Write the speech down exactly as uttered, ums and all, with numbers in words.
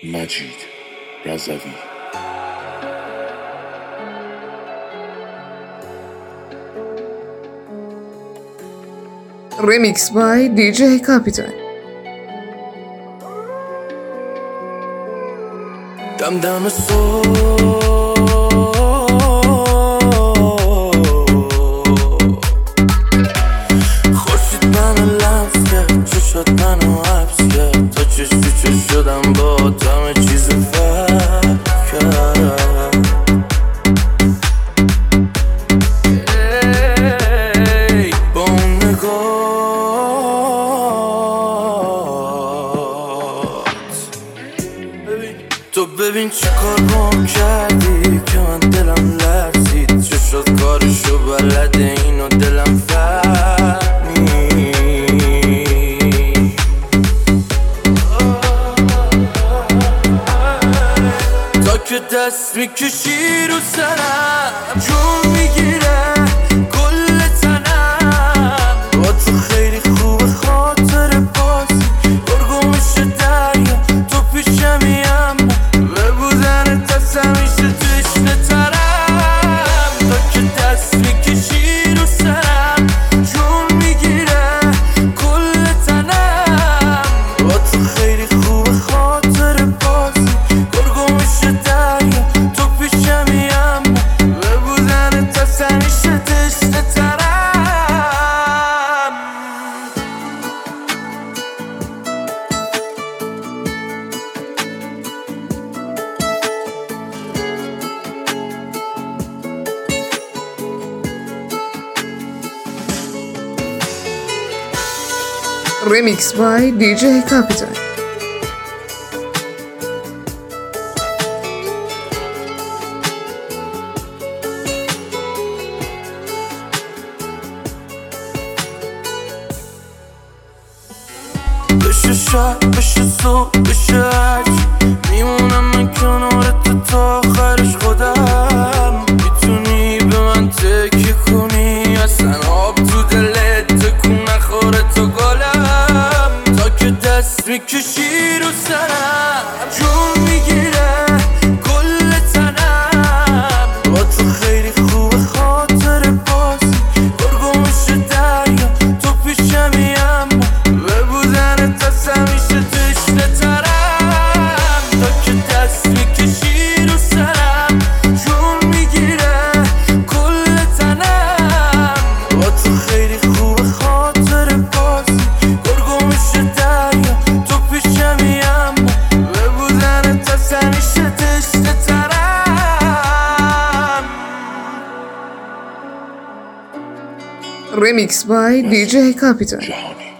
مجید رضوی. Remix by دی جی Capital. دم دم صبح خورشید منو لمس کرد، چشات منو حبس کرد، تا چش تو چش شدم با همه چیز فرق کرد. ای با اون نگاهت ببین، تو ببین چی کار بام کردی که من دلم لرزید. چشات کارشو بلده، اینو دلم فهمید. تا که دست میکشی رو سرم، جون میگیره کل تنم. با تو خیلی خوبه خاطر بازی، گرگو میشه دریا تو پیشمیم. ببودن دست همیشه تشنه ترم. تا که دست میکشی رو سرم، جون میگیره کل تنم. با تو خیلی خوبه خاطر بازی، گرگو میشه دریا تو پیشمیم. ببودن دست همیشه تشنه ترم. Remix by دی جی Capital. بشه شب، بشه صبح، بشه هرچی، میمونم من کنار تو تا آخرش خودم. میتونی به من تکیه کنی، اصلا آب تو دلت تکون نخوره تو گلم. تا که دست میکشی رو سرم، جون میگیره کل تنم. با تو خیلی خوبه خاطر بازی، گرگو میشه دریا تو پیشمیم. ببودن دست همیشه تشنه ترم. تا که دست میکشی رو سرم، جون میگیره کل تنم. با تو خیلی خوبه خاطر بازی، گرگو میشه دریا تو پیشمیم. ببودن دست همیشه تشنه ترم. Remix by دی جی Capital. جهانی